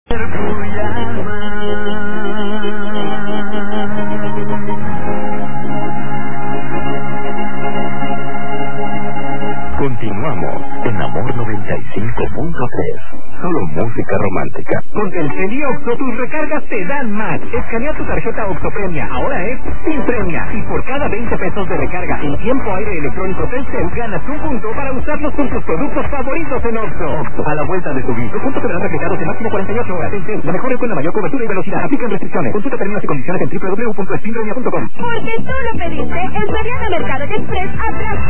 Continuamos en Amor 95.3. Solo música romántica. Con Telcel y Oxxo tus recargas te dan más. Escanea tu tarjeta Oxxo Premia. Ahora es sin premia. Y por cada 20 pesos de recarga en tiempo aire electrónico Telcel, ganas un punto para usarlos con tus productos favoritos en Oxxo. A la vuelta de tu vida. Los puntos serán recargados en máximo 48 horas. Telcel, la mejor red con la mayor cobertura y velocidad. Aplican restricciones. Consulta términos y condiciones en www.spinremia.com. Porque tú lo pediste, el Soriana Mercado Express atrás